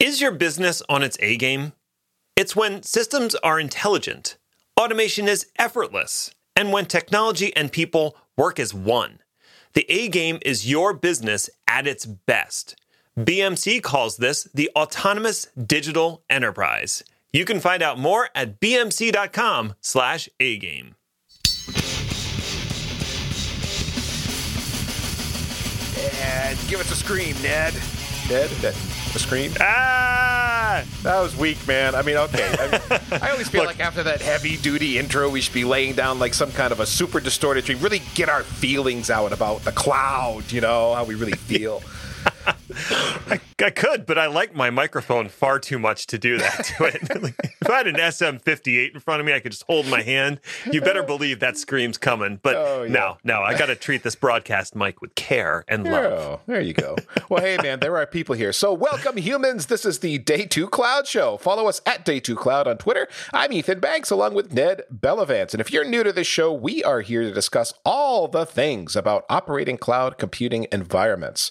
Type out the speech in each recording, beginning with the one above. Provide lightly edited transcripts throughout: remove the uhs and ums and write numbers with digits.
Is your business on its A game? It's when systems are intelligent, automation is effortless, and when technology and people work as one. The A game is your business at its best. BMC calls this the Autonomous Digital Enterprise. You can find out more at bmc.com/agame. And give us a scream, Ned. Ned, a scream? Ah! That was weak, man. I mean, okay. I always feel like after that heavy-duty intro, we should be laying down like some kind of a super distorted dream. Really get our feelings out about the cloud, you know, how we really feel. I could, but I like my microphone far too much to do that to it. If I had an SM58 in front of me, I could just hold my hand. You better believe that scream's coming. But no, I got to treat this broadcast mic with care and love. Oh, there you go. Well, hey, man, there are people here. So welcome, humans. This is the Day 2 Cloud Show. Follow us at Day 2 Cloud on Twitter. I'm Ethan Banks, along with Ned Bellavance. And if you're new to this show, we are here to discuss all the things about operating cloud computing environments.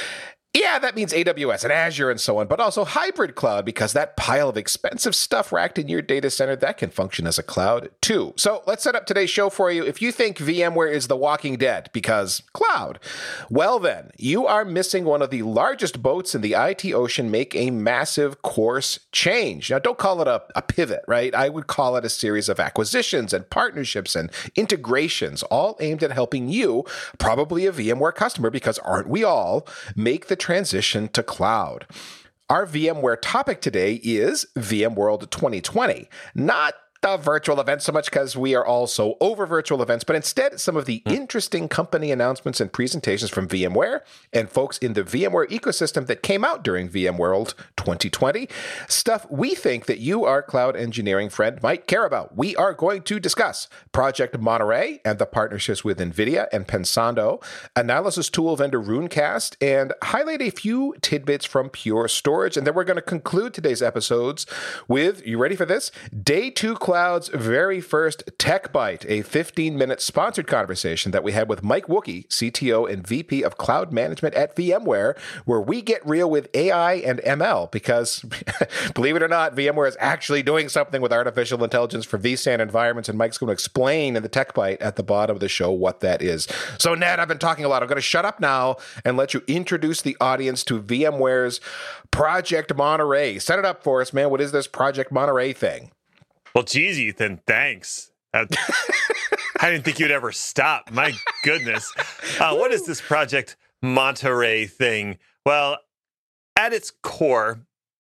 Yeah, that means AWS and Azure and so on, but also hybrid cloud, because that pile of expensive stuff racked in your data center, that can function as a cloud too. So let's set up today's show for you. If you think VMware is the Walking Dead because cloud, well then, you are missing one of the largest boats in the IT ocean make a massive course change. Now, don't call it a pivot, right? I would call it a series of acquisitions and partnerships and integrations, all aimed at helping you, probably a VMware customer, because aren't we all, make the transition to cloud. Our VMware topic today is VMworld 2020. Not the virtual event so much because we are all so over virtual events, but instead some of the interesting company announcements and presentations from VMware and folks in the VMware ecosystem that came out during VMworld 2020. Stuff we think that you, our cloud engineering friend, might care about. We are going to discuss Project Monterey and the partnerships with NVIDIA and Pensando, analysis tool vendor Runecast, and highlight a few tidbits from Pure Storage. And then we're going to conclude today's episodes with, you ready for this? Day 2 Cloud's very first Tech Bite, a 15-minute sponsored conversation that we had with Mike Wookey, CTO and VP of Cloud Management at VMware, where we get real with AI and ML, because, believe it or not, VMware is actually doing something with artificial intelligence for vSAN environments, and Mike's going to explain in the Tech Bite at the bottom of the show what that is. So, Ned, I've been talking a lot. I'm going to shut up now and let you introduce the audience to VMware's Project Monterey. Set it up for us, man. What is this Project Monterey thing? Well, geez, Ethan, thanks. I didn't think you'd ever stop. My goodness. What is this Project Monterey thing? Well, at its core,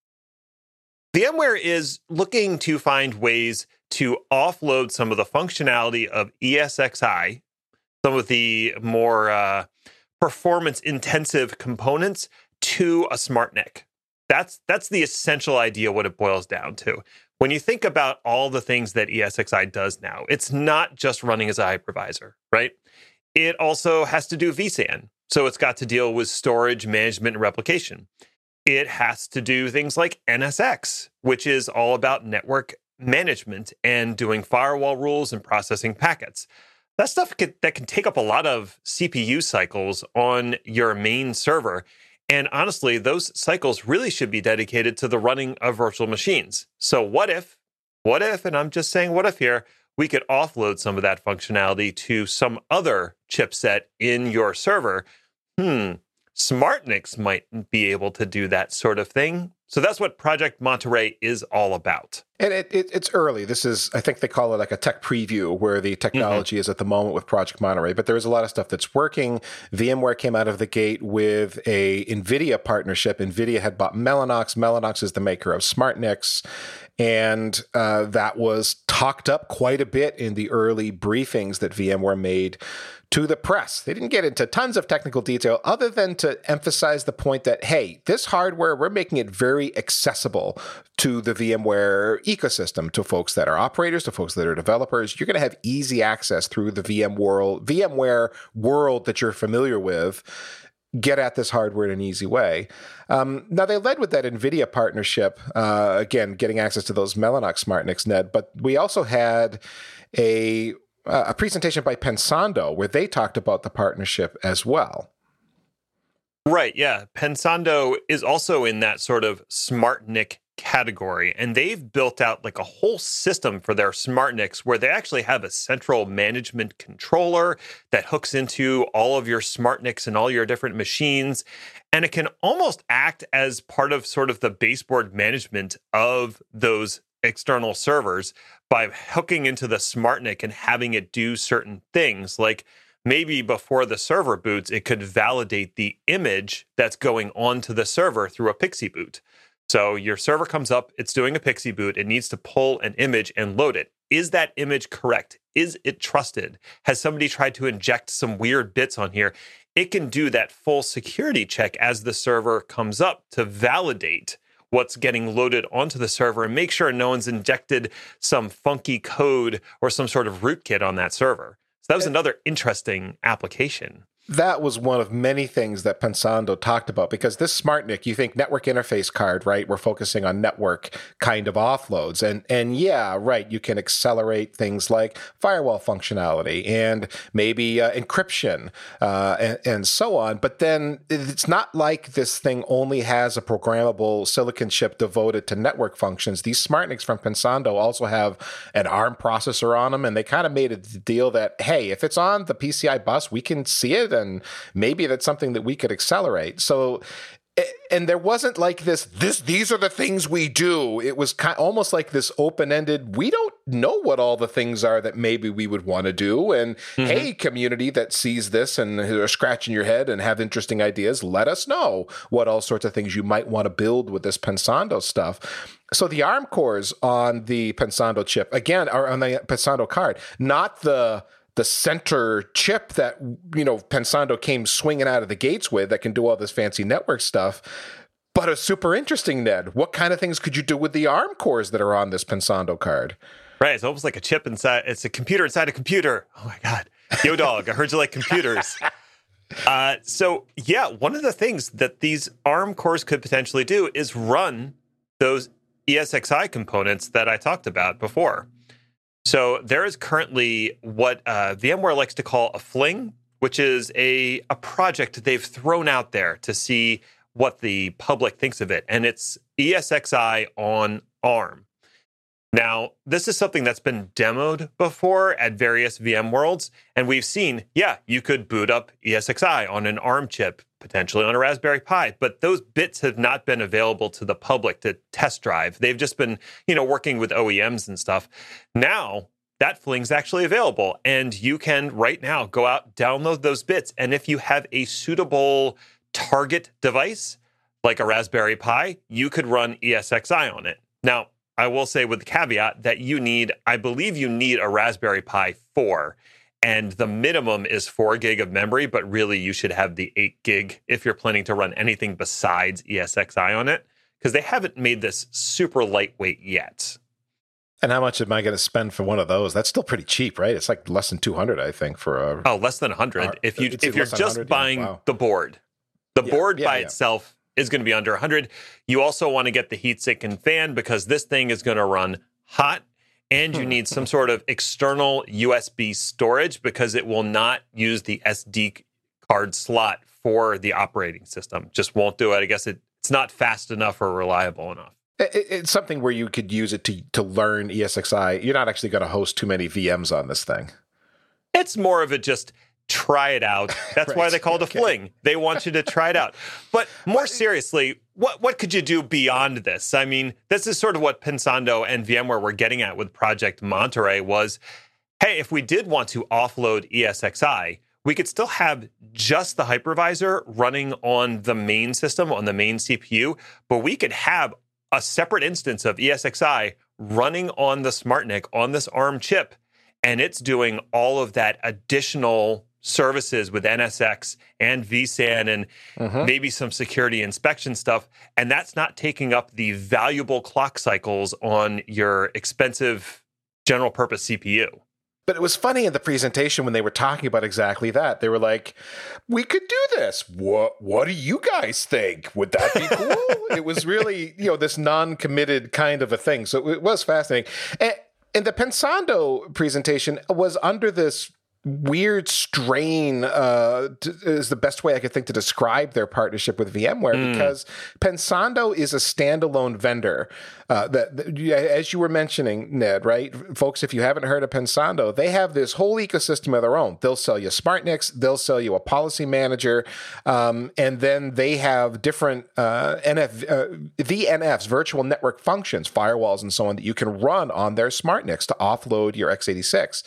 VMware is looking to find ways to offload some of the functionality of ESXi, some of the more performance-intensive components, to a SmartNIC. That's the essential idea, what it boils down to. When you think about all the things that ESXi does now, it's not just running as a hypervisor, right? It also has to do vSAN. So it's got to deal with storage, management, and replication. It has to do things like NSX, which is all about network management and doing firewall rules and processing packets. That stuff that can take up a lot of CPU cycles on your main server. And honestly, those cycles really should be dedicated to the running of virtual machines. So what if, and I'm just saying what if here, we could offload some of that functionality to some other chipset in your server? SmartNICs might be able to do that sort of thing. So that's what Project Monterey is all about. And it's early. This is, I think they call it like a tech preview, where the technology is at the moment with Project Monterey. But there is a lot of stuff that's working. VMware came out of the gate with a NVIDIA partnership. NVIDIA had bought Mellanox. Mellanox is the maker of SmartNICs. And that was talked up quite a bit in the early briefings that VMware made to the press. They didn't get into tons of technical detail other than to emphasize the point that, hey, this hardware, we're making it very accessible to the VMware ecosystem, to folks that are operators, to folks that are developers. You're going to have easy access through the VMware world that you're familiar with. Get at this hardware in an easy way. Now, they led with that NVIDIA partnership, again, getting access to those Mellanox SmartNICs, Ned, but we also had a presentation by Pensando where they talked about the partnership as well. Right, yeah. Pensando is also in that sort of SmartNIC category, and they've built out like a whole system for their SmartNICs where they actually have a central management controller that hooks into all of your SmartNICs and all your different machines, and it can almost act as part of sort of the baseboard management of those external servers by hooking into the SmartNIC and having it do certain things like maybe before the server boots, it could validate the image that's going onto the server through a PXE boot. So your server comes up, it's doing a PXE boot, it needs to pull an image and load it. Is that image correct? Is it trusted? Has somebody tried to inject some weird bits on here? It can do that full security check as the server comes up to validate what's getting loaded onto the server and make sure no one's injected some funky code or some sort of rootkit on that server. So that was another interesting application. That was one of many things that Pensando talked about, because this SmartNIC, you think network interface card, right? We're focusing on network kind of offloads. And yeah, right, you can accelerate things like firewall functionality and maybe encryption and so on. But then it's not like this thing only has a programmable silicon chip devoted to network functions. These SmartNICs from Pensando also have an ARM processor on them, and they kind of made a deal that, hey, if it's on the PCI bus, we can see it, and maybe that's something that we could accelerate. So, and there wasn't like these are the things we do. It was almost like this open-ended, we don't know what all the things are that maybe we would want to do. And hey, community that sees this and who are scratching your head and have interesting ideas, let us know what all sorts of things you might want to build with this Pensando stuff. So the ARM cores on the Pensando chip, again, are on the Pensando card, not the center chip that, Pensando came swinging out of the gates with that can do all this fancy network stuff. But it's super interesting, Ned. What kind of things could you do with the ARM cores that are on this Pensando card? Right. It's almost like a chip inside. It's a computer inside a computer. Oh, my God. Yo, dog, I heard you like computers. So, yeah, one of the things that these ARM cores could potentially do is run those ESXi components that I talked about before. So there is currently what VMware likes to call a fling, which is a project they've thrown out there to see what the public thinks of it. And it's ESXi on ARM. Now, this is something that's been demoed before at various VMworlds. And we've seen, yeah, you could boot up ESXi on an ARM chip, potentially on a Raspberry Pi. But those bits have not been available to the public to test drive. They've just been, working with OEMs and stuff. Now, that fling's actually available. And you can right now go out, download those bits. And if you have a suitable target device, like a Raspberry Pi, you could run ESXi on it. Now, I will say with the caveat that I believe you need a Raspberry Pi 4, and the minimum is 4 gig of memory, but really you should have the 8 gig if you're planning to run anything besides ESXi on it, because they haven't made this super lightweight yet. And how much am I going to spend for one of those? That's still pretty cheap, right? It's like less than 200, I think, for a... Oh, less than 100. If you're just buying the board. The board by itself is going to be under 100. You also want to get the heatsink and fan because this thing is going to run hot, and you need some sort of external USB storage because it will not use the SD card slot for the operating system. Just won't do it. I guess it's not fast enough or reliable enough. It's something where you could use it to learn ESXi. You're not actually going to host too many VMs on this thing. It's more of a just try it out. That's right. Why they call it a fling. They want you to try it out. But more seriously, what could you do beyond this? I mean, this is sort of what Pensando and VMware were getting at with Project Monterey was, hey, if we did want to offload ESXi, we could still have just the hypervisor running on the main system, on the main CPU, but we could have a separate instance of ESXi running on the SmartNIC on this ARM chip, and it's doing all of that additional services with NSX and vSAN and maybe some security inspection stuff. And that's not taking up the valuable clock cycles on your expensive general purpose CPU. But it was funny in the presentation when they were talking about exactly that. They were like, we could do this. What do you guys think? Would that be cool? It was really, this non-committed kind of a thing. So it was fascinating. And the Pensando presentation was under this weird strain is the best way I could think to describe their partnership with VMware, because Pensando is a standalone vendor. As you were mentioning, Ned, right? Folks, if you haven't heard of Pensando, they have this whole ecosystem of their own. They'll sell you SmartNICs, they'll sell you a policy manager, and then they have different VNFs, virtual network functions, firewalls, and so on that you can run on their SmartNICs to offload your x86.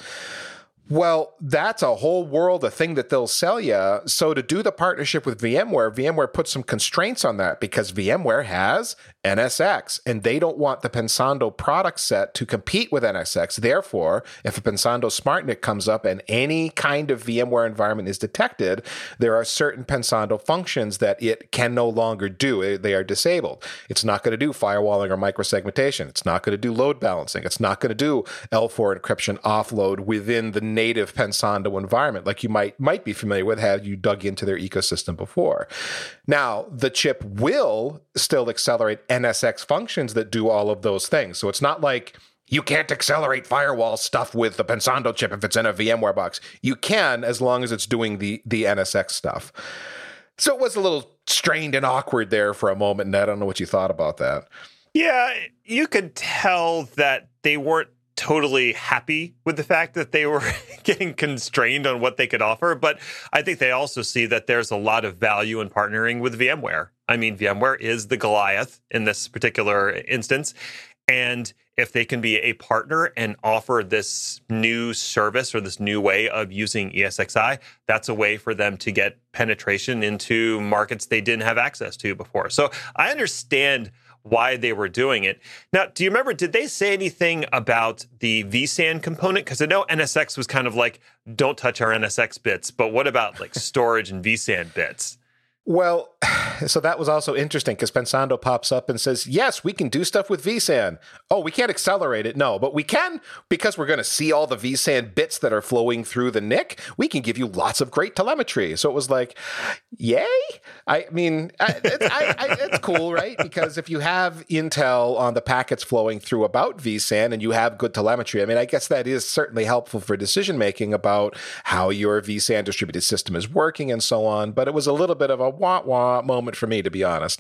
Well, that's a whole world of thing that they'll sell you. So to do the partnership with VMware, VMware put some constraints on that because VMware has NSX, and they don't want the Pensando product set to compete with NSX. Therefore, if a Pensando SmartNIC comes up and any kind of VMware environment is detected, there are certain Pensando functions that it can no longer do. They are disabled. It's not going to do firewalling or microsegmentation. It's not going to do load balancing. It's not going to do L4 encryption offload within the native Pensando environment, like you might be familiar with, had you dug into their ecosystem before. Now, the chip will still accelerate NSX functions that do all of those things. So it's not like you can't accelerate firewall stuff with the Pensando chip if it's in a VMware box. You can, as long as it's doing the NSX stuff. So it was a little strained and awkward there for a moment, and I don't know what you thought about that. Yeah, you could tell that they weren't totally happy with the fact that they were getting constrained on what they could offer. But I think they also see that there's a lot of value in partnering with VMware. I mean, VMware is the Goliath in this particular instance. And if they can be a partner and offer this new service or this new way of using ESXi, that's a way for them to get penetration into markets they didn't have access to before. So I understand why they were doing it. Now, do you remember, did they say anything about the vSAN component? Because I know NSX was kind of like, don't touch our NSX bits, but what about like storage and vSAN bits? Well, so that was also interesting because Pensando pops up and says, yes, we can do stuff with vSAN. Oh, we can't accelerate it. No, but we can, because we're going to see all the vSAN bits that are flowing through the NIC. We can give you lots of great telemetry. So it was like, yay? I mean, it's cool, right? Because if you have intel on the packets flowing through about vSAN and you have good telemetry, I mean, I guess that is certainly helpful for decision-making about how your vSAN distributed system is working and so on. But it was a little bit of a wah-wah moment for me, to be honest.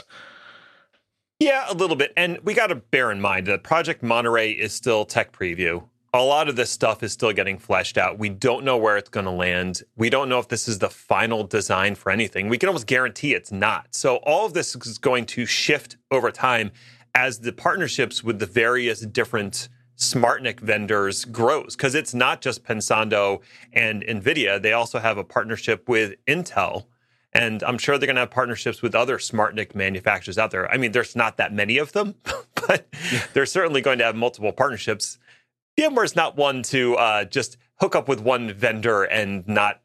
Yeah, a little bit. And we got to bear in mind that Project Monterey is still tech preview. A lot of this stuff is still getting fleshed out. We don't know where it's going to land. We don't know if this is the final design for anything. We can almost guarantee it's not. So all of this is going to shift over time as the partnerships with the various different SmartNIC vendors grows, because it's not just Pensando and NVIDIA. They also have a partnership with Intel. And I'm sure they're going to have partnerships with other SmartNIC manufacturers out there. I mean, there's not that many of them, but they're certainly going to have multiple partnerships. VMware's not one to just hook up with one vendor and not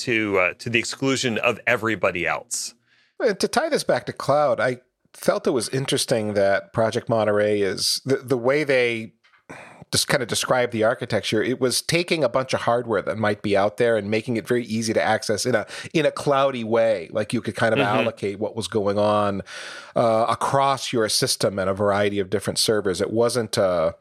to the exclusion of everybody else. To tie this back to cloud, I felt it was interesting that Project Monterey is the way they just kind of describe the architecture. It was taking a bunch of hardware that might be out there and making it very easy to access in a cloudy way. Like you could kind of allocate what was going on across your system and a variety of different servers. It wasn't like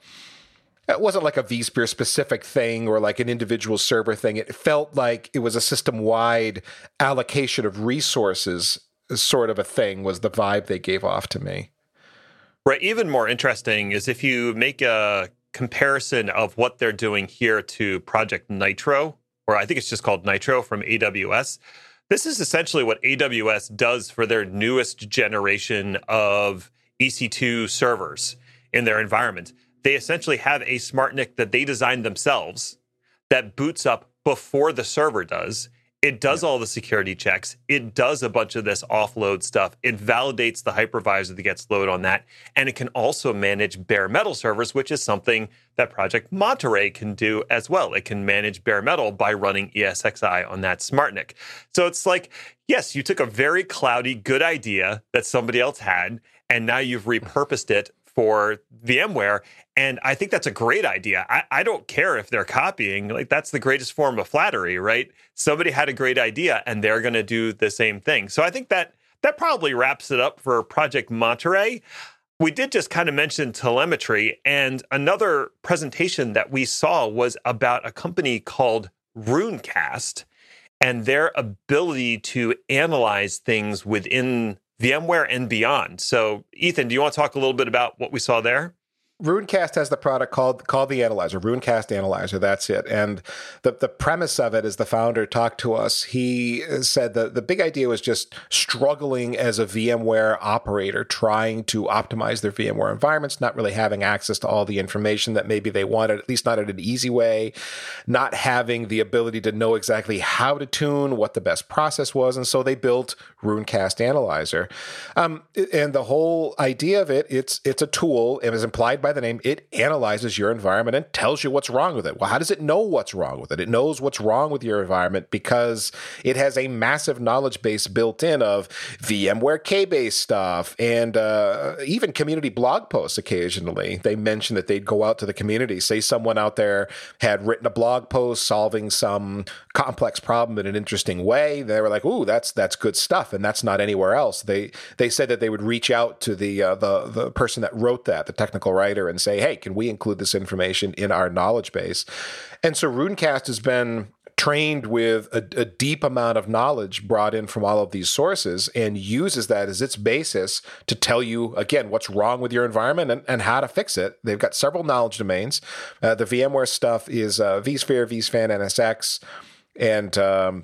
a vSphere specific thing or like an individual server thing. It felt like it was a system-wide allocation of resources sort of a thing was the vibe they gave off to me. Right. Even more interesting is if you make a comparison of what they're doing here to Project Nitro, or I think it's just called Nitro from AWS. This is essentially what AWS does for their newest generation of EC2 servers in their environment. They essentially have a SmartNIC that they designed themselves that boots up before the server does. It does all the security checks. It does a bunch of this offload stuff. It validates the hypervisor that gets loaded on that. And it can also manage bare metal servers, which is something that Project Monterey can do as well. It can manage bare metal by running ESXi on that SmartNIC. So it's like, yes, you took a very cloudy, good idea that somebody else had, and now you've repurposed it for VMware. And I think that's a great idea. I don't care if they're copying. Like, that's the greatest form of flattery, right? Somebody had a great idea and they're going to do the same thing. So I think that probably wraps it up for Project Monterey. We did just kind of mention telemetry, and another presentation that we saw was about a company called Runecast and their ability to analyze things within VMware and beyond. So, Ethan, do you want to talk a little bit about what we saw there? Runecast has the product called the Analyzer, Runecast Analyzer. That's it. And the premise of it is the founder talked to us. He said that the big idea was just struggling as a VMware operator, trying to optimize their VMware environments, not really having access to all the information that maybe they wanted, at least not in an easy way, not having the ability to know exactly how to tune, what the best process was. And so they built Runecast Analyzer. And the whole idea of it, it's a tool. It was implied by the name. It analyzes your environment and tells you what's wrong with it. Well, how does it know what's wrong with it? It knows what's wrong with your environment because it has a massive knowledge base built in of VMware K-base stuff and even community blog posts occasionally. They mention that they'd go out to the community. Say someone out there had written a blog post solving some complex problem in an interesting way. They were like, ooh, that's good stuff. And that's not anywhere else. They said that they would reach out to the person that wrote that, the technical writer, and say, hey, can we include this information in our knowledge base? And so Runecast has been trained with a deep amount of knowledge brought in from all of these sources and uses that as its basis to tell you, again, what's wrong with your environment and how to fix it. They've got several knowledge domains. The VMware stuff is vSphere, vSphan, NSX, and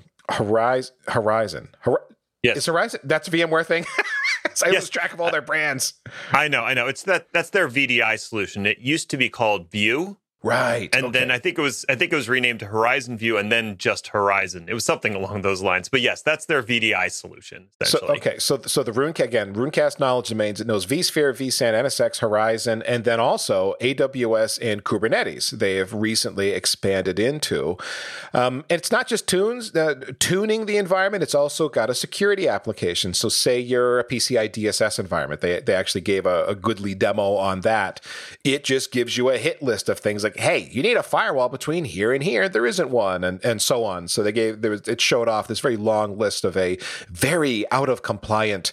Horizon. Yes. Is Horizon? That's a VMware thing? I lose track of all their brands. I know. It's that's their VDI solution. It used to be called View. Right. And then I think it was renamed to Horizon View and then just Horizon. It was something along those lines. But yes, that's their VDI solution, essentially. So the Runecast knowledge domains, it knows vSphere, vSAN, NSX, Horizon, and then also AWS and Kubernetes they have recently expanded into. And it's not just tuning the environment, it's also got a security application. So say you're a PCI DSS environment. They actually gave a goodly demo on that. It just gives you a hit list of things like, hey, you need a firewall between here and here. There isn't one, and so on. So it showed off this very long list of a very out of compliance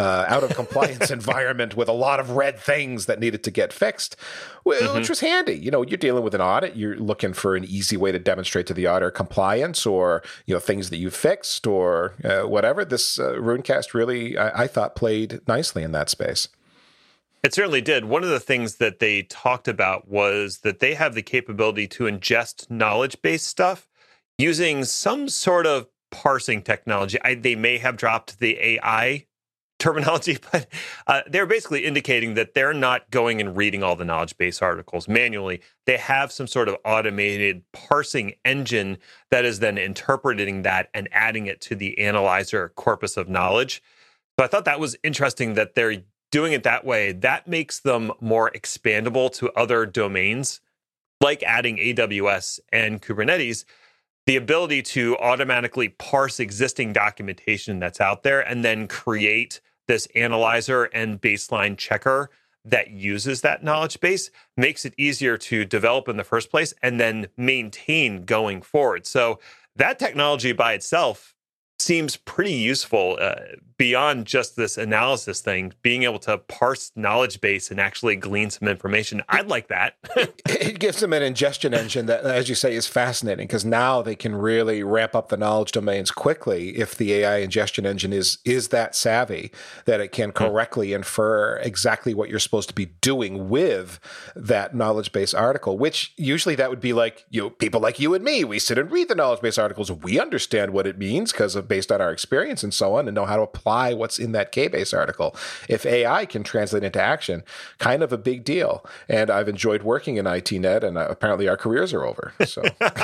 environment with a lot of red things that needed to get fixed, which was handy. You're dealing with an audit. You're looking for an easy way to demonstrate to the auditor compliance or things that you fixed or whatever. This Runecast really, I thought, played nicely in that space. It certainly did. One of the things that they talked about was that they have the capability to ingest knowledge-based stuff using some sort of parsing technology. They may have dropped the AI terminology, but they're basically indicating that they're not going and reading all the knowledge base articles manually. They have some sort of automated parsing engine that is then interpreting that and adding it to the analyzer corpus of knowledge. So I thought that was interesting that they're doing it that way. That makes them more expandable to other domains, like adding AWS and Kubernetes, the ability to automatically parse existing documentation that's out there and then create this analyzer and baseline checker that uses that knowledge base makes it easier to develop in the first place and then maintain going forward. So that technology by itself seems pretty useful beyond just this analysis thing, being able to parse knowledge base and actually glean some information. I'd like that. It gives them an ingestion engine that, as you say, is fascinating because now they can really ramp up the knowledge domains quickly if the AI ingestion engine is that savvy that it can correctly infer exactly what you're supposed to be doing with that knowledge base article, which usually that would be like, people like you and me, we sit and read the knowledge base articles. We understand what it means based on our experience and so on, and know how to apply what's in that K-base article. If AI can translate into action, kind of a big deal. And I've enjoyed working in ITNet, and apparently our careers are over. So,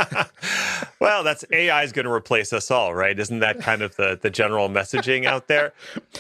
well, that's AI is going to replace us all, right? Isn't that kind of the general messaging out there?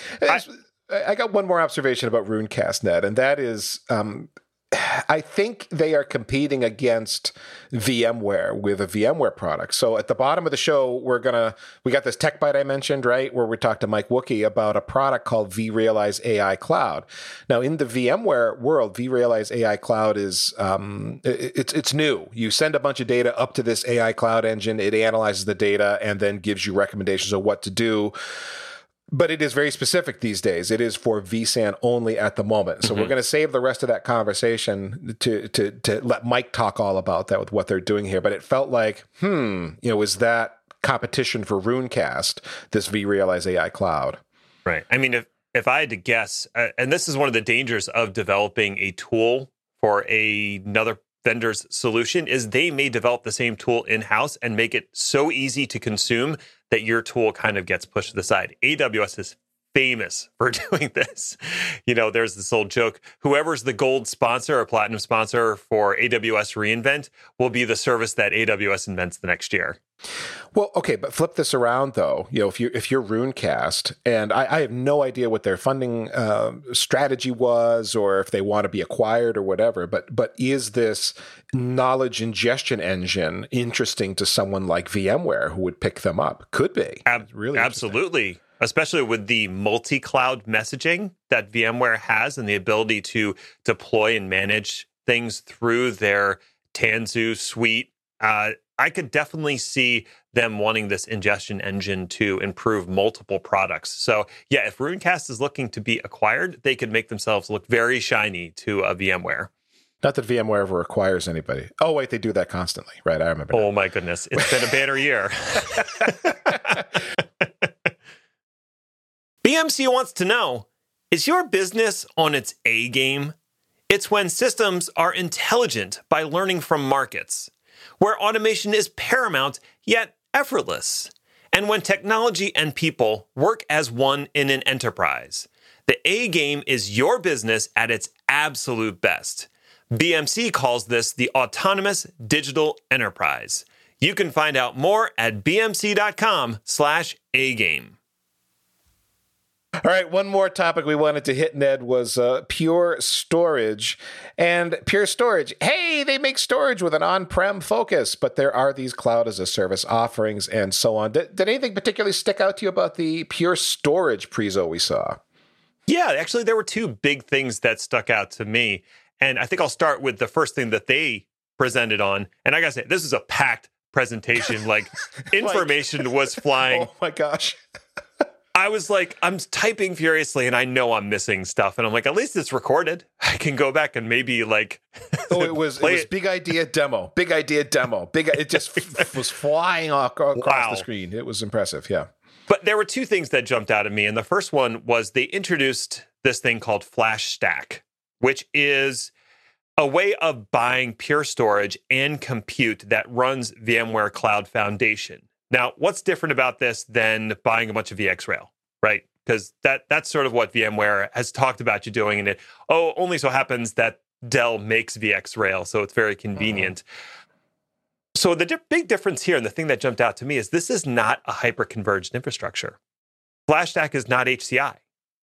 I got one more observation about Runecast.net, and that is, I think they are competing against VMware with a VMware product. So at the bottom of the show, we got this tech bite I mentioned, right, where we talked to Mike Wookie about a product called vRealize AI Cloud. Now, in the VMware world, vRealize AI Cloud is it's new. You send a bunch of data up to this AI Cloud engine, it analyzes the data, and then gives you recommendations of what to do. But it is very specific these days. It is for vSAN only at the moment. So we're going to save the rest of that conversation to let Mike talk all about that with what they're doing here. But it felt like, is that competition for Runecast, this vRealize AI Cloud? Right. I mean, if I had to guess, and this is one of the dangers of developing a tool for another vendor's solution, is they may develop the same tool in-house and make it so easy to consume that your tool kind of gets pushed to the side. AWS is famous for doing this. There's this old joke, whoever's the gold sponsor or platinum sponsor for AWS reInvent will be the service that AWS invents the next year. Well, okay, but flip this around though. If you're Runecast, and I have no idea what their funding strategy was, or if they want to be acquired or whatever. But is this knowledge ingestion engine interesting to someone like VMware who would pick them up? Could be. Really, absolutely. Especially with the multi-cloud messaging that VMware has and the ability to deploy and manage things through their Tanzu suite. I could definitely see them wanting this ingestion engine to improve multiple products. So yeah, if Runecast is looking to be acquired, they could make themselves look very shiny to a VMware. Not that VMware ever acquires anybody. Oh, wait, they do that constantly. Right, I remember. Oh, my goodness. It's been a banner year. BMC wants to know, is your business on its A game? It's when systems are intelligent by learning from markets, where automation is paramount yet effortless, and when technology and people work as one in an enterprise. The A game is your business at its absolute best. BMC calls this the autonomous digital enterprise. You can find out more at bmc.com/agame. All right, one more topic we wanted to hit, Ned, was Pure Storage. And Pure Storage, hey, they make storage with an on-prem focus, but there are these cloud-as-a-service offerings and so on. Did anything particularly stick out to you about the Pure Storage prezo we saw? Yeah, actually, there were two big things that stuck out to me. And I think I'll start with the first thing that they presented on. And I got to say, this is a packed presentation. Like, information was flying. Oh, my gosh. I was like, I'm typing furiously and I know I'm missing stuff. And I'm like, at least it's recorded. I can go back and maybe like. It was big idea demo. It just was flying across the screen. It was impressive. Yeah. But there were two things that jumped out at me. And the first one was they introduced this thing called FlashStack, which is a way of buying Pure Storage and compute that runs VMware Cloud Foundation. Now, what's different about this than buying a bunch of VxRail, right? Because that's sort of what VMware has talked about you doing. And it only so happens that Dell makes VxRail, so it's very convenient. So the big difference here, and the thing that jumped out to me, is this is not a hyper-converged infrastructure. FlashStack is not HCI.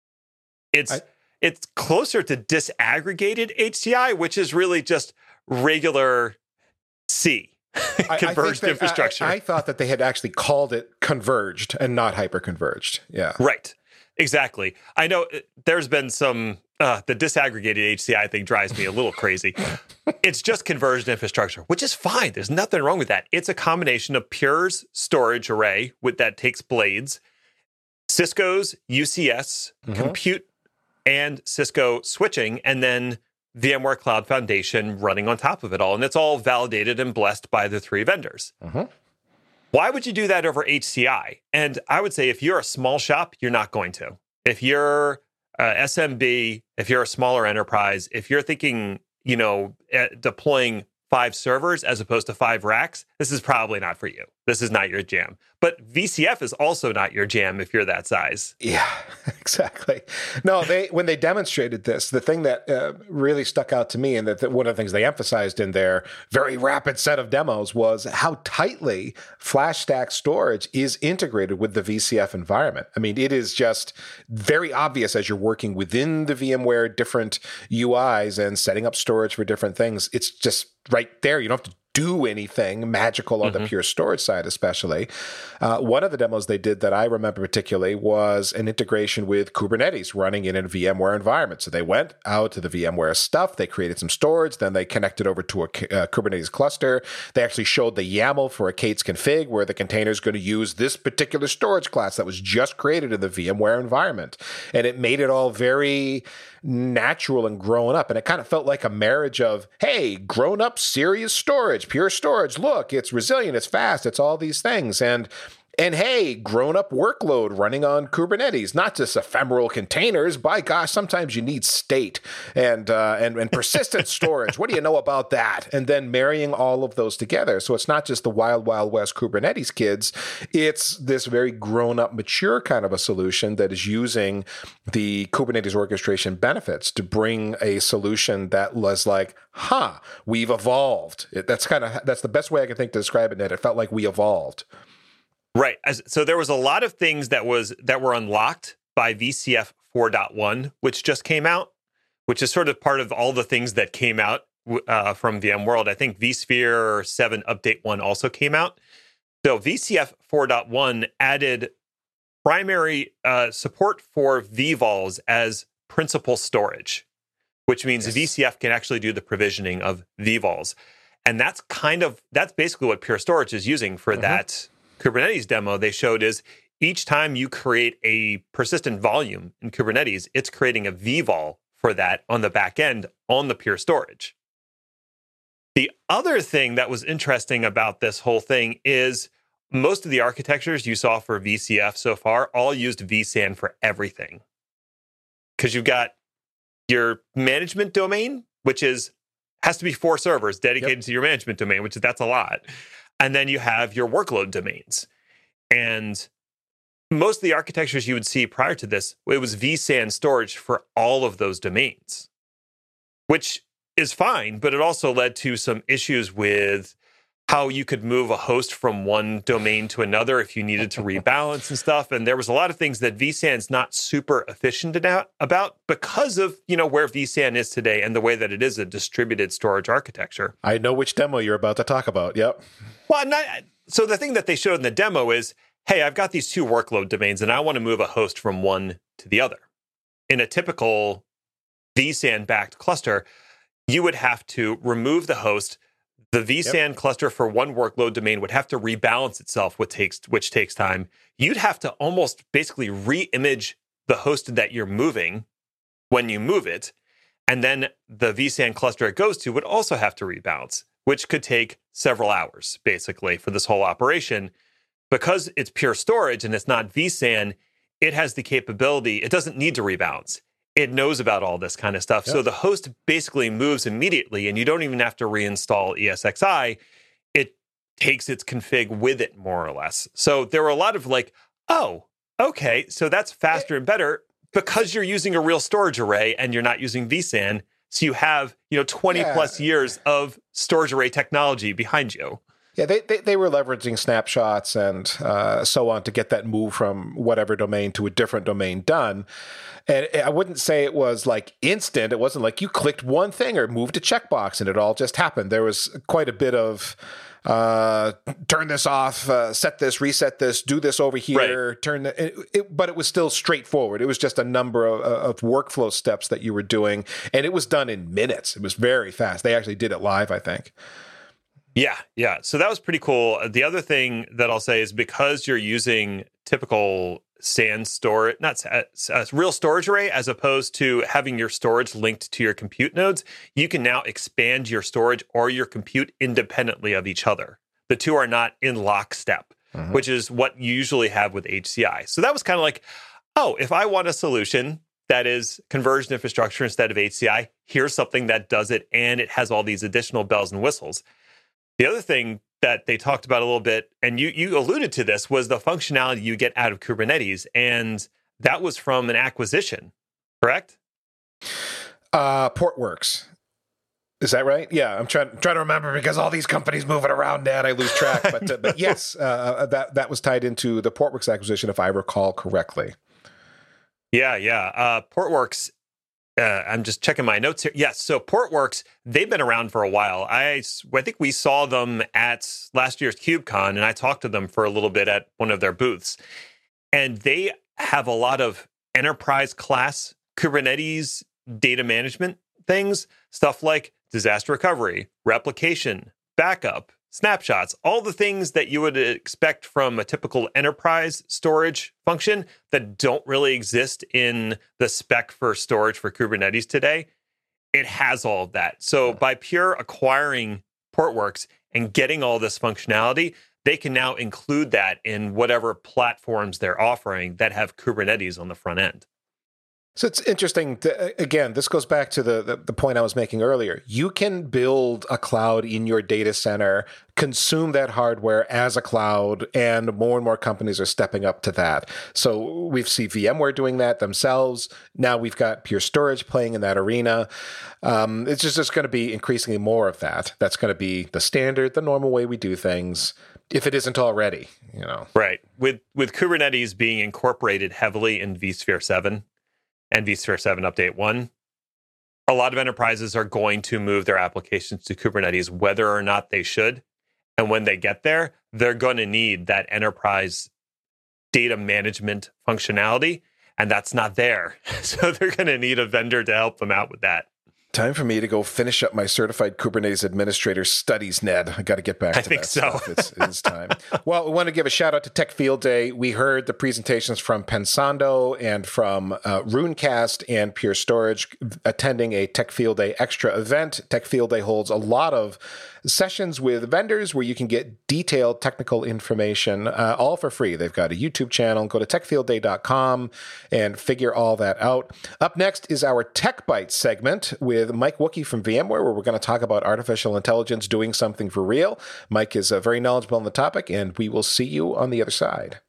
It's closer to disaggregated HCI, which is really just regular C. Converged infrastructure. I thought that they had actually called it converged and not hyper-converged. Yeah. Right. Exactly. I know there's been some, the disaggregated HCI thing drives me a little crazy. It's just converged infrastructure, which is fine. There's nothing wrong with that. It's a combination of Pure's storage array that takes blades, Cisco's UCS, compute, and Cisco switching, and then VMware Cloud Foundation running on top of it all. And it's all validated and blessed by the three vendors. Why would you do that over HCI? And I would say if you're a small shop, you're not going to. If you're SMB, if you're a smaller enterprise, if you're thinking, deploying 5 servers as opposed to 5 racks, this is probably not for you. This is not your jam. But VCF is also not your jam if you're that size. Yeah, exactly. No, when they demonstrated this, the thing that really stuck out to me, and that one of the things they emphasized in their very rapid set of demos, was how tightly FlashStack storage is integrated with the VCF environment. I mean, it is just very obvious as you're working within the VMware different UIs and setting up storage for different things. It's just right there. You don't have to do anything magical on the Pure Storage side, especially. One of the demos they did that I remember particularly was an integration with Kubernetes running in a VMware environment. So they went out to the VMware stuff, they created some storage, then they connected over to a Kubernetes cluster. They actually showed the YAML for a K8s config where the container is going to use this particular storage class that was just created in the VMware environment. And it made it all very natural and grown up. And it kind of felt like a marriage of, hey, grown up, serious storage, Pure Storage. Look, it's resilient, it's fast, it's all these things. And hey, grown-up workload running on Kubernetes, not just ephemeral containers. By gosh, sometimes you need state and persistent storage. What do you know about that? And then marrying all of those together. So it's not just the wild, wild west Kubernetes kids. It's this very grown-up, mature kind of a solution that is using the Kubernetes orchestration benefits to bring a solution that was like, we've evolved. That's the best way I can think to describe it, Ned. It felt like we evolved. Right. So there was a lot of things that were unlocked by VCF 4.1, which just came out, which is sort of part of all the things that came out from VMworld. I think vSphere 7 Update 1 also came out. So VCF 4.1 added primary support for vVols as principal storage, which means VCF can actually do the provisioning of vVols. And that's basically what Pure Storage is using for that Kubernetes demo they showed. Is each time you create a persistent volume in Kubernetes, it's creating a vVol for that on the back end on the Pure Storage. The other thing that was interesting about this whole thing is most of the architectures you saw for VCF so far all used vSAN for everything. Because you've got your management domain, which has to be 4 servers dedicated to your management domain, that's a lot. And then you have your workload domains. And most of the architectures you would see prior to this, it was vSAN storage for all of those domains, which is fine, but it also led to some issues with how you could move a host from one domain to another if you needed to rebalance and stuff. And there was a lot of things that vSAN's not super efficient about because of, where vSAN is today and the way that it is a distributed storage architecture. I know which demo you're about to talk about. Yep. Well, so the thing that they showed in the demo is, hey, I've got these 2 workload domains and I want to move a host from one to the other. In a typical vSAN-backed cluster, you would have to remove the host. The vSAN cluster for one workload domain would have to rebalance itself, which takes time. You'd have to almost basically re-image the host that you're moving when you move it. And then the vSAN cluster it goes to would also have to rebalance, which could take several hours, basically, for this whole operation. Because it's Pure Storage and it's not vSAN, it has the capability, it doesn't need to rebalance. It knows about all this kind of stuff. Yep. So the host basically moves immediately and you don't even have to reinstall ESXi. It takes its config with it, more or less. So there were a lot of like, oh, okay, so that's faster and better because you're using a real storage array and you're not using vSAN. So you have, 20 plus years of storage array technology behind you. Yeah, they were leveraging snapshots and so on to get that move from whatever domain to a different domain done. And I wouldn't say it was like instant. It wasn't like you clicked one thing or moved a checkbox and it all just happened. There was quite a bit of turn this off, set this, reset this, do this over here, but it was still straightforward. It was just a number of workflow steps that you were doing, and it was done in minutes. It was very fast. They actually did it live, I think. Yeah. So that was pretty cool. The other thing that I'll say is because you're using typical SAN storage, not a real storage array, as opposed to having your storage linked to your compute nodes, you can now expand your storage or your compute independently of each other. The two are not in lockstep, which is what you usually have with HCI. So that was kind of like, oh, if I want a solution that is converged infrastructure instead of HCI, here's something that does it, and it has all these additional bells and whistles. The other thing that they talked about a little bit, and you alluded to this, was the functionality you get out of Kubernetes. And that was from an acquisition, correct? Portworx. Is that right? Yeah, I'm trying to remember because all these companies moving around, Dad, I lose track. But yes, that was tied into the Portworx acquisition, if I recall correctly. Yeah. Portworx, I'm just checking my notes here. Yes, so Portworx, they've been around for a while. I think we saw them at last year's KubeCon, and I talked to them for a little bit at one of their booths. And they have a lot of enterprise class Kubernetes data management things, stuff like disaster recovery, replication, backup, snapshots, all the things that you would expect from a typical enterprise storage function that don't really exist in the spec for storage for Kubernetes today. It has all of that. So by pure acquiring Portworx and getting all this functionality, they can now include that in whatever platforms they're offering that have Kubernetes on the front end. So it's interesting. Again, this goes back to the point I was making earlier. You can build a cloud in your data center, consume that hardware as a cloud, and more companies are stepping up to that. So we've seen VMware doing that themselves. Now we've got Pure Storage playing in that arena. It's just going to be increasingly more of that. That's going to be the standard, the normal way we do things, if it isn't already. Right. With Kubernetes being incorporated heavily in vSphere 7, and vSphere 7 Update 1, a lot of enterprises are going to move their applications to Kubernetes, whether or not they should. And when they get there, they're going to need that enterprise data management functionality, and that's not there. So they're going to need a vendor to help them out with that. Time for me to go finish up my certified Kubernetes administrator studies, Ned. I got to get back to that. I think so. It's time. Well, we want to give a shout out to Tech Field Day. We heard the presentations from Pensando and from Runecast and Pure Storage attending a Tech Field Day extra event. Tech Field Day holds a lot of sessions with vendors where you can get detailed technical information, all for free. They've got a YouTube channel. Go to techfieldday.com and figure all that out. Up next is our Tech Bytes segment with Mike Wookey from VMware, where we're going to talk about artificial intelligence doing something for real. Mike is very knowledgeable on the topic, and we will see you on the other side.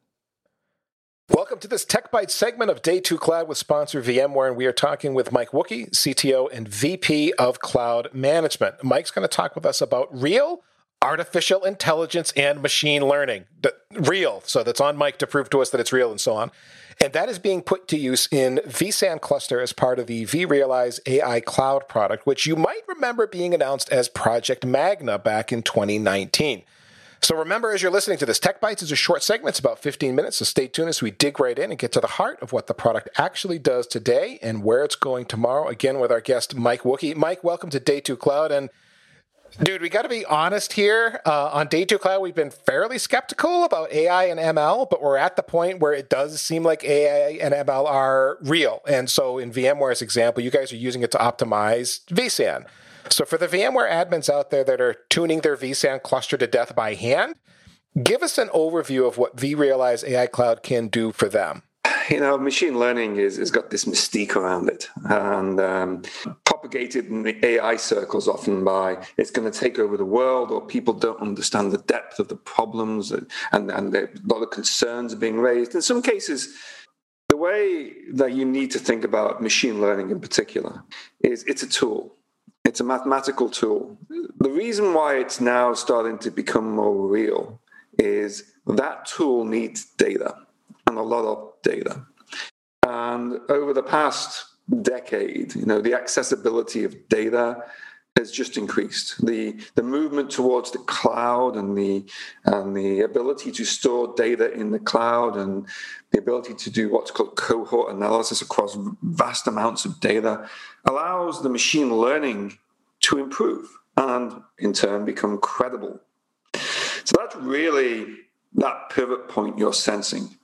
Welcome to this Tech Bytes segment of Day 2 Cloud with sponsor VMware, and we are talking with Mike Wookey, CTO and VP of Cloud Management. Mike's going to talk with us about real artificial intelligence and machine learning. Real, so that's on Mike to prove to us that it's real and so on. And that is being put to use in vSAN cluster as part of the vRealize AI Cloud product, which you might remember being announced as Project Magna back in 2019. So remember, as you're listening to this, Tech Bytes is a short segment. It's about 15 minutes, so stay tuned as we dig right in and get to the heart of what the product actually does today and where it's going tomorrow, again with our guest, Mike Wookey. Mike, welcome to Day 2 Cloud. And dude, we got to be honest here. On Day 2 Cloud, we've been fairly skeptical about AI and ML, but we're at the point where it does seem like AI and ML are real. And so in VMware's example, you guys are using it to optimize vSAN. So for the VMware admins out there that are tuning their vSAN cluster to death by hand, give us an overview of what vRealize AI Cloud can do for them. Machine learning has got this mystique around it, and propagated in the AI circles often by it's going to take over the world, or people don't understand the depth of the problems, and a lot of concerns are being raised. In some cases, the way that you need to think about machine learning in particular is it's a tool. It's a mathematical tool. The reason why it's now starting to become more real is that tool needs data, and a lot of data. And over the past decade, the accessibility of data has just increased. The movement towards the cloud and the ability to store data in the cloud and the ability to do what's called cohort analysis across vast amounts of data allows the machine learning to improve and in turn become credible. So that's really that pivot point you're sensing.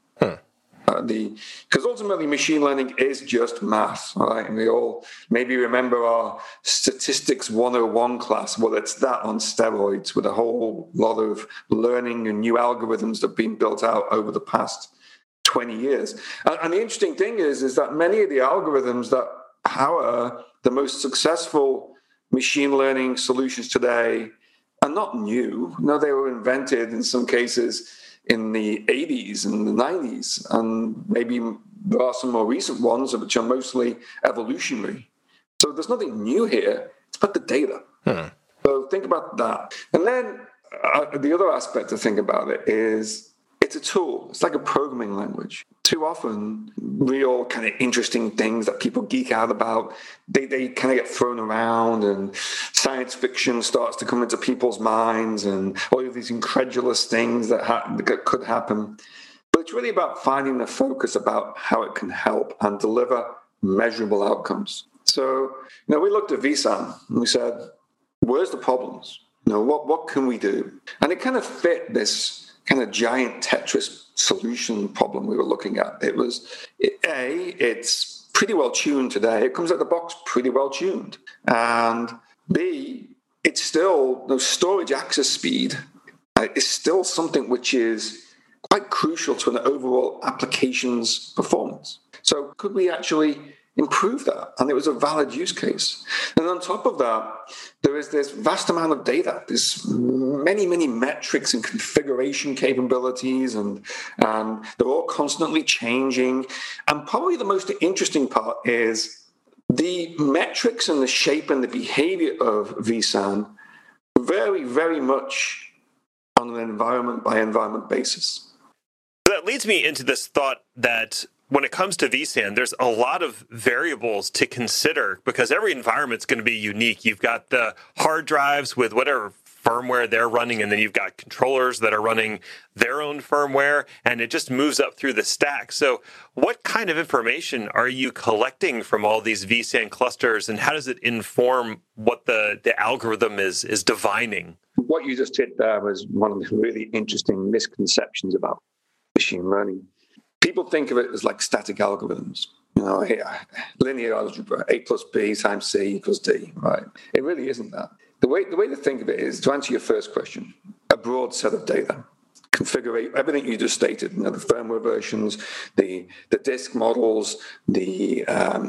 Because ultimately machine learning is just math, right? And we all maybe remember our statistics 101 class. Well, it's that on steroids with a whole lot of learning and new algorithms that have been built out over the past 20 years. And the interesting thing is that many of the algorithms that power the most successful machine learning solutions today are not new. No, they were invented in some cases in the 80s and the 90s, and maybe there are some more recent ones which are mostly evolutionary. So there's nothing new here. It's about the data. So think about that. And then the other aspect to think about it is it's It's a tool. It's like a programming language. Too often, real kind of interesting things that people geek out about, they kind of get thrown around, and science fiction starts to come into people's minds, and all of these incredulous things that could happen. But it's really about finding the focus about how it can help and deliver measurable outcomes. So, we looked at vSAN and we said, where's the problems? What can we do? And it kind of fit this kind of giant Tetris solution problem we were looking at. It's pretty well tuned today. It comes out of the box pretty well tuned. And B, it's still, the storage access speed is still something which is quite crucial to an overall application's performance. So could we actually improve that? And it was a valid use case. And on top of that, there is this vast amount of data. There's many, many metrics and configuration capabilities, and they're all constantly changing. And probably the most interesting part is the metrics and the shape and the behavior of vSAN very, very much on an environment by environment basis. That leads me into this thought that when it comes to vSAN, there's a lot of variables to consider because every environment's going to be unique. You've got the hard drives with whatever firmware they're running, and then you've got controllers that are running their own firmware, and it just moves up through the stack. So what kind of information are you collecting from all these vSAN clusters, and how does it inform what the algorithm is divining? What you just hit there was one of the really interesting misconceptions about machine learning. People think of it as like static algorithms. Linear algebra, A plus B times C equals D, right? It really isn't that. The way to think of it is, to answer your first question, a broad set of data. Configure everything you just stated, the firmware versions, the disk models, the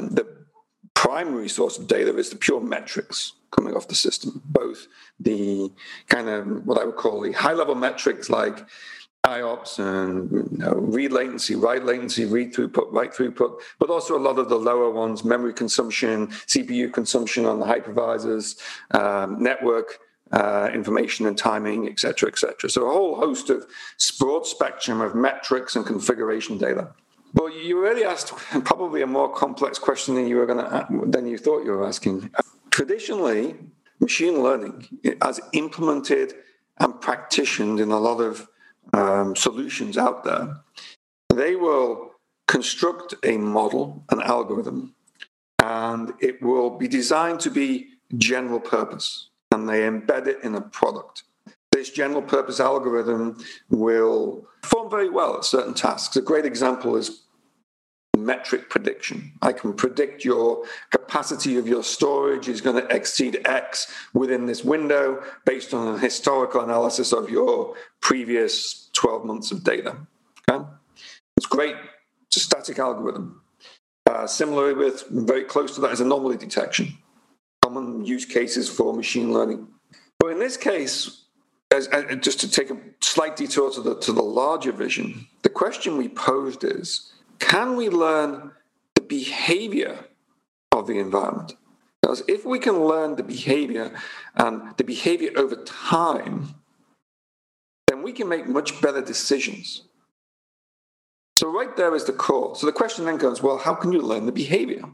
primary source of data is the pure metrics coming off the system, both the kind of what I would call the high-level metrics like IOPS and read latency, write latency, read throughput, write throughput, but also a lot of the lower ones, memory consumption, CPU consumption on the hypervisors, network information and timing, et cetera, et cetera. So a whole host of broad spectrum of metrics and configuration data. Well, you really asked probably a more complex question than you thought you were asking. Traditionally, machine learning, as implemented and practiced in a lot of solutions out there, they will construct a model, an algorithm, and it will be designed to be general purpose, and they embed it in a product. This general purpose algorithm will perform very well at certain tasks. A great example is metric prediction. I can predict your capacity of your storage is going to exceed X within this window based on a historical analysis of your previous 12 months of data. Okay? It's great. It's a static algorithm. Similarly, with very close to that is anomaly detection. Common use cases for machine learning. But in this case, just to take a slight detour to the larger vision, the question we posed is, can we learn the behavior of the environment? Because if we can learn the behavior and the behavior over time, then we can make much better decisions. So right there is the core. So the question then comes, well, how can you learn the behavior?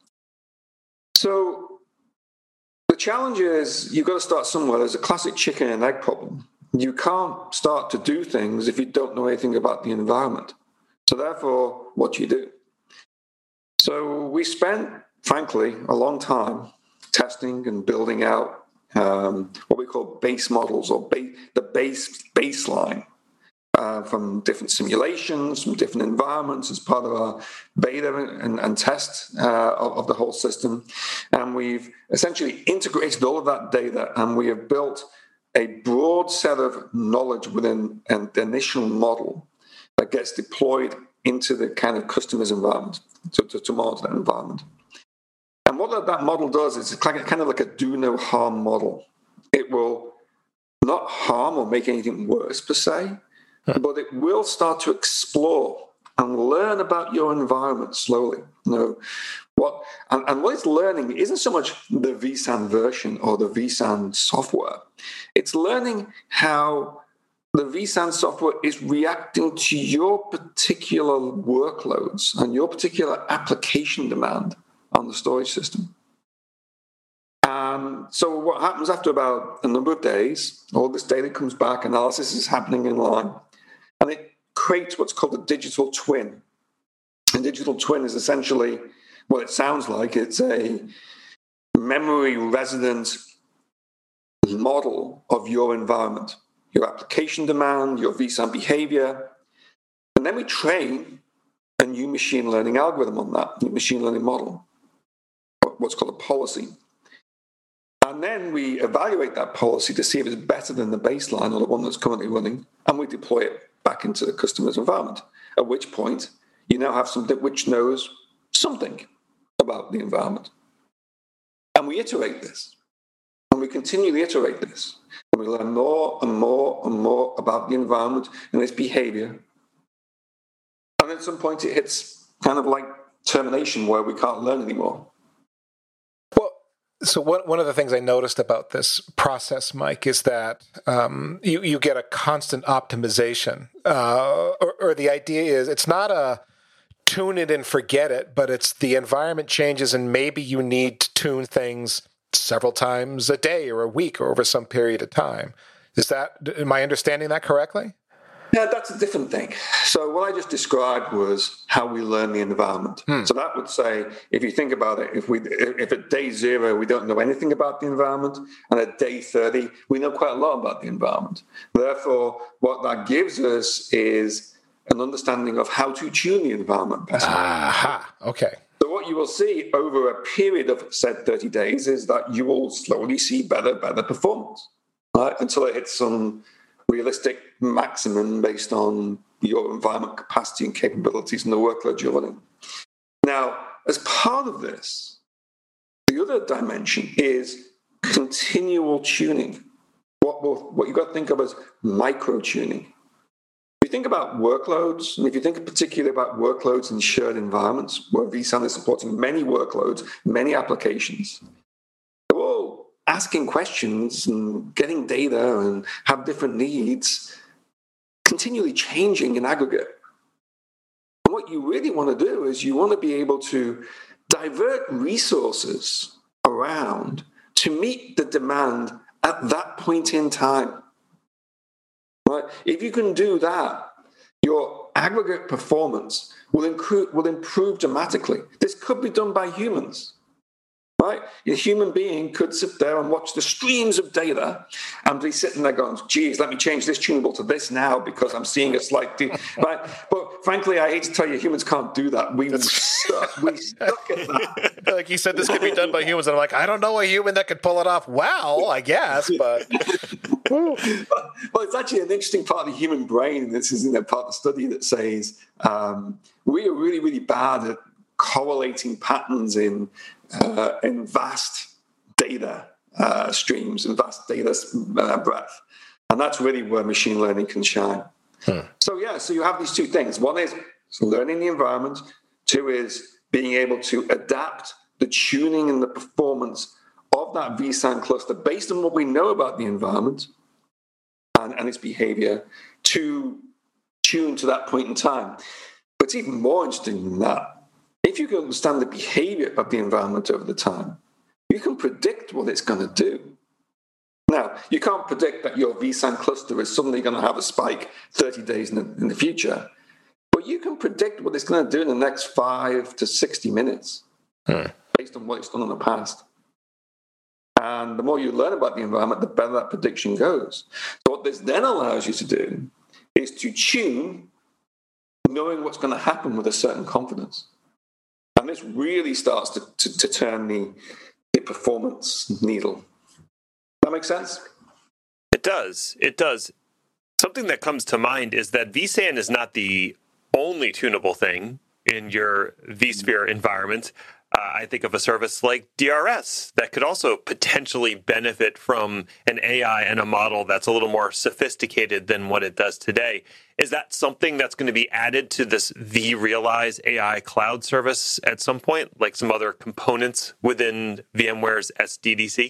So the challenge is you've got to start somewhere. There's a classic chicken and egg problem. You can't start to do things if you don't know anything about the environment. So therefore, what do you do? So we spent, frankly, a long time testing and building out what we call base models, or the baseline from different simulations, from different environments as part of our beta and test of the whole system. And we've essentially integrated all of that data, and we have built a broad set of knowledge within an initial model that gets deployed into the kind of customer's environment, to monitor that environment. And what that model does is it's kind of like a do no harm model. It will not harm or make anything worse per se, but it will start to explore and learn about your environment slowly. What it's learning isn't so much the vSAN version or the vSAN software. It's learning how the vSAN software is reacting to your particular workloads and your particular application demand on the storage system. So what happens after about a number of days, all this data comes back, analysis is happening in line, and it creates what's called a digital twin. A digital twin is essentially what it sounds like. It's a memory resident model of your environment, your application demand, your vSAN behavior. And then we train a new machine learning algorithm on that, new machine learning model, what's called a policy. And then we evaluate that policy to see if it's better than the baseline or the one that's currently running, and we deploy it back into the customer's environment, at which point you now have something which knows something about the environment. And we iterate this, and we continually iterate this, and we learn more and more and more about the environment and its behavior. And at some point it hits kind of like termination where we can't learn anymore. So one of the things I noticed about this process, Mike, is that you get a constant optimization, or the idea is it's not a tune it and forget it, but it's the environment changes and maybe you need to tune things several times a day or a week or over some period of time. Am I understanding that correctly? Yeah, that's a different thing. So what I just described was how we learn the environment. So that would say, if you think about it, if at day 0 we don't know anything about the environment, and at day 30 we know quite a lot about the environment. Therefore, what that gives us is an understanding of how to tune the environment better. Aha, okay. So what you will see over a period of said 30 days is that you will slowly see better performance, right? Until it hits some realistic maximum based on your environment capacity and capabilities and the workload you're running. Now, as part of this, the other dimension is continual tuning. What you've got to think of as micro-tuning. If you think about workloads, and if you think particularly about workloads in shared environments, where vSAN is supporting many workloads, many applications, they're all asking questions and getting data and have different needs, continually changing in aggregate. And what you really want to do is you want to be able to divert resources around to meet the demand at that point in time. Right? If you can do that, your aggregate performance will improve dramatically. This could be done by humans. Right? A human being could sit there and watch the streams of data and be sitting there going, geez, let me change this tunable to this now because I'm seeing a slight... right? But frankly, I hate to tell you, humans can't do that. We stuck at that. Like you said, this could be done by humans. And I'm like, I don't know a human that could pull it off. Well, I guess, but... Well, it's actually an interesting part of the human brain. This is part of the study that says we are really, really bad at correlating patterns in vast data streams and vast data breadth. And that's really where machine learning can shine. So you have these two things. One is learning the environment. 2 is being able to adapt the tuning and the performance of that vSAN cluster based on what we know about the environment and its behavior to tune to that point in time. But it's even more interesting than that. If you can understand the behavior of the environment over the time, you can predict what it's going to do. Now, you can't predict that your vSAN cluster is suddenly going to have a spike 30 days in the future, but you can predict what it's going to do in the next 5 to 60 minutes based on what it's done in the past. And the more you learn about the environment, the better that prediction goes. So what this then allows you to do is to tune knowing what's going to happen with a certain confidence. And this really starts to turn the performance needle. That make sense? It does. It does. Something that comes to mind is that vSAN is not the only tunable thing in your vSphere environment. I think of a service like DRS that could also potentially benefit from an AI and a model that's a little more sophisticated than what it does today. Is that something that's going to be added to this vRealize AI cloud service at some point, like some other components within VMware's SDDC?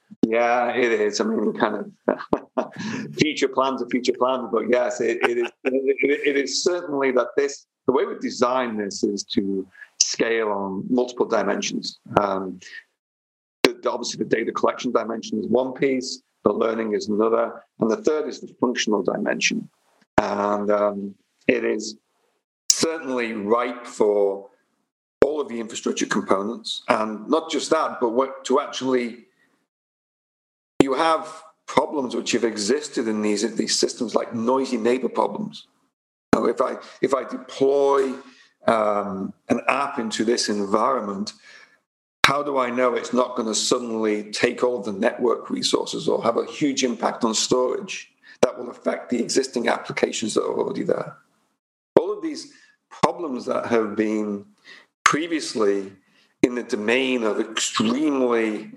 Yeah, it is. I mean, kind of future plans are future plans, but yes, it is. It is certainly that the way we design this is to scale on multiple dimensions. Obviously, the data collection dimension is one piece, the learning is another, and the third is the functional dimension. And it is certainly ripe for all of the infrastructure components, and not just that, but to actually. You have problems which have existed in these systems, like noisy neighbor problems. Now, if I deploy an app into this environment, how do I know it's not going to suddenly take all of the network resources or have a huge impact on storage that will affect the existing applications that are already there? All of these problems that have been previously in the domain of extremely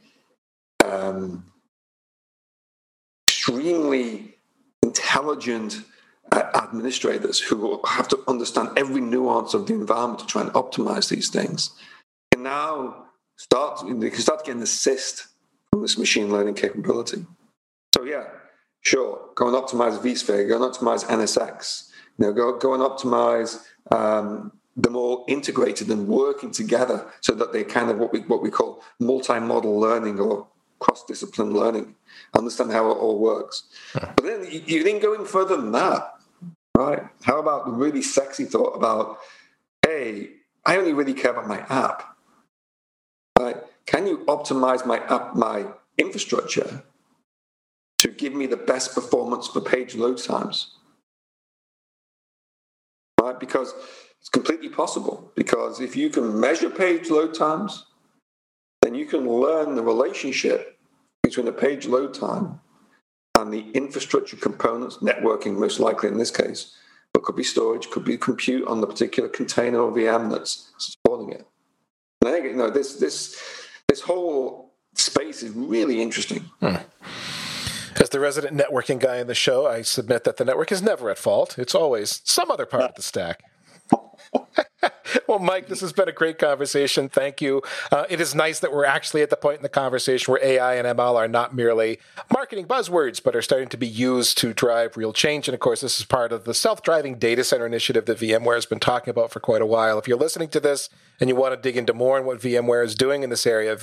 intelligent administrators who have to understand every nuance of the environment to try and optimize these things. And now they can start getting assist from this machine learning capability. So yeah, sure, go and optimize vSphere, go and optimize NSX, go and optimize them all integrated and working together so that they kind of what we call multi-model learning or cross-discipline learning, understand how it all works. But then you think going further than that, right? How about the really sexy thought about, hey, I only really care about my app, right? Can you optimize my app, my infrastructure to give me the best performance for page load times, right? Because it's completely possible, because if you can measure page load times, then you can learn the relationship between the page load time and the infrastructure components, networking most likely in this case, but could be storage, could be compute on the particular container or VM that's supporting it. And I think this whole space is really interesting. As the resident networking guy in the show, I submit that the network is never at fault. It's always some other part of the stack. Well, Mike, this has been a great conversation. Thank you. It is nice that we're actually at the point in the conversation where AI and ML are not merely marketing buzzwords, but are starting to be used to drive real change. And of course, this is part of the self-driving data center initiative that VMware has been talking about for quite a while. If you're listening to this and you want to dig into more on what VMware is doing in this area,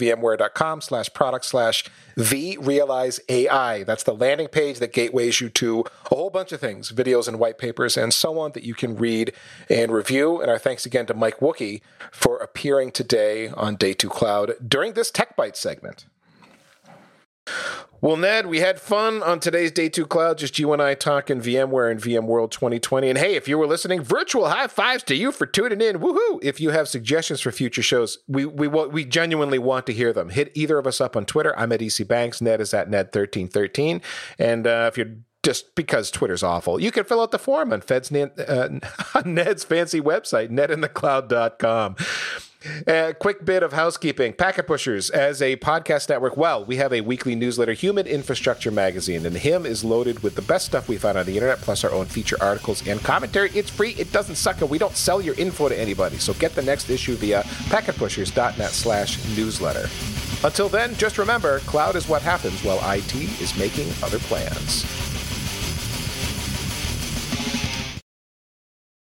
vmware.com/product/vRealizeAI. That's the landing page that gateways you to a whole bunch of things, videos and white papers and so on that you can read and review. And our thanks again to Mike Wookie for appearing today on Day 2 Cloud during this Tech Bite segment. Well, Ned, we had fun on today's Day 2 Cloud, just you and I talking VMware and VMworld 2020. And hey, if you were listening, virtual high fives to you for tuning in. Woohoo! If you have suggestions for future shows, we genuinely want to hear them. Hit either of us up on Twitter. I'm at EC Banks. Ned is at Ned1313. And if you're just because Twitter's awful, you can fill out the form on Ned's fancy website, nedinthecloud.com. Quick bit of housekeeping. Packet Pushers, as a podcast network, well, we have a weekly newsletter, Human Infrastructure Magazine, and HIM is loaded with the best stuff we found on the internet, plus our own feature articles and commentary. It's free, it doesn't suck, and we don't sell your info to anybody, so get the next issue via packetpushers.net/newsletter. Until then, just remember, cloud is what happens while IT is making other plans.